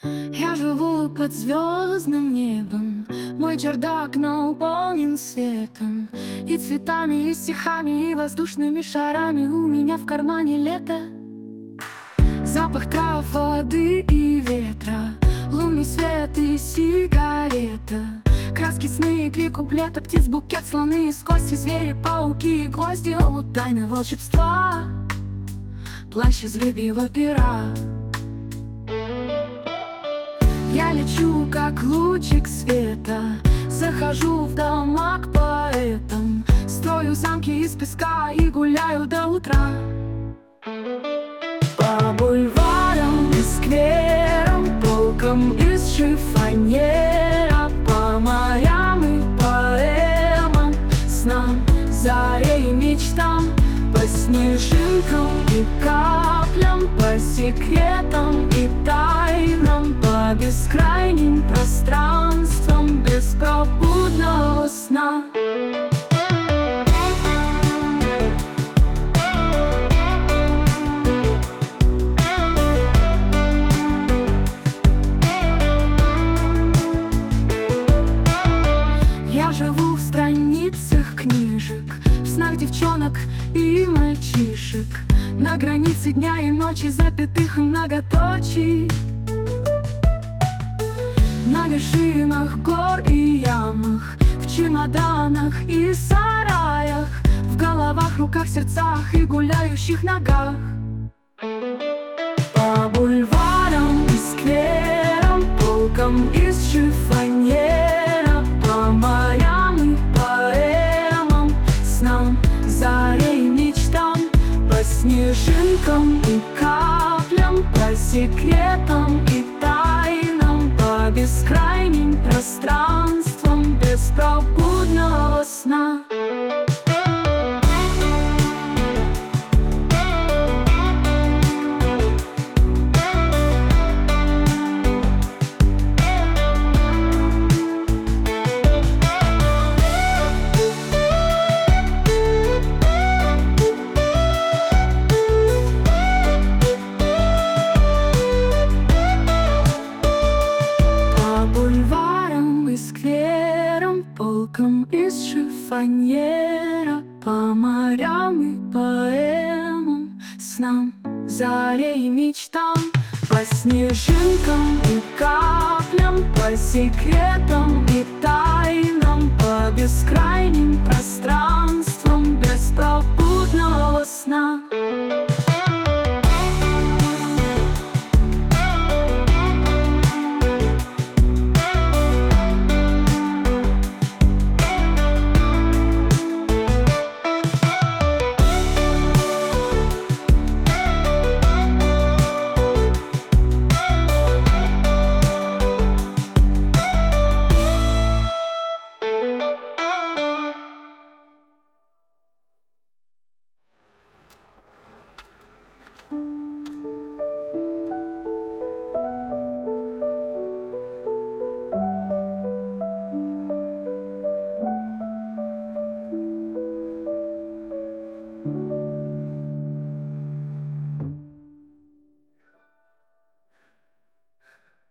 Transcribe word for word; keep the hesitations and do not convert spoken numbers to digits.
Я живу под звездным небом, мой чердак наполнен светом, и цветами, и стихами, и воздушными шарами. У меня в кармане лето, запах трав, воды и ветра, лунный свет и сигарета, краски, сны и крик куплета, птиц букет, слоны из кости, звери, пауки и гвозди, о, тайны волшебства, плащ из рыбьего пера. Я лечу, как лучик света, захожу в дома к поэтам, строю замки из песка и гуляю до утра. По бульварам и скверам, полкам из шифоньера, по морям и поэмам, снам, заре и мечтам, по снежинкам и каплям, по секретам и тайнам, по бескрайним пространствам беспробудного сна. Я живу в страницах книжек, в снах девчонок и мальчишек, на границе дня и ночи, запятых и многоточий, на вершинах гор и ямах, в чемоданах и сараях, в головах, руках, сердцах и гуляющих ногах. По бульварам и скверам, полкам из шифоньера, по морям и поэмам, снам, заре и мечтам, по снежинкам и каплям, по секретам и тайнам, по бескрайним пространствам беспробудного сна. Полкам из шифоньера, по морям и поэмам, снам, заре и мечтам, по снежинкам и каплям, по секретам и тайнам, по бескрайним пространствам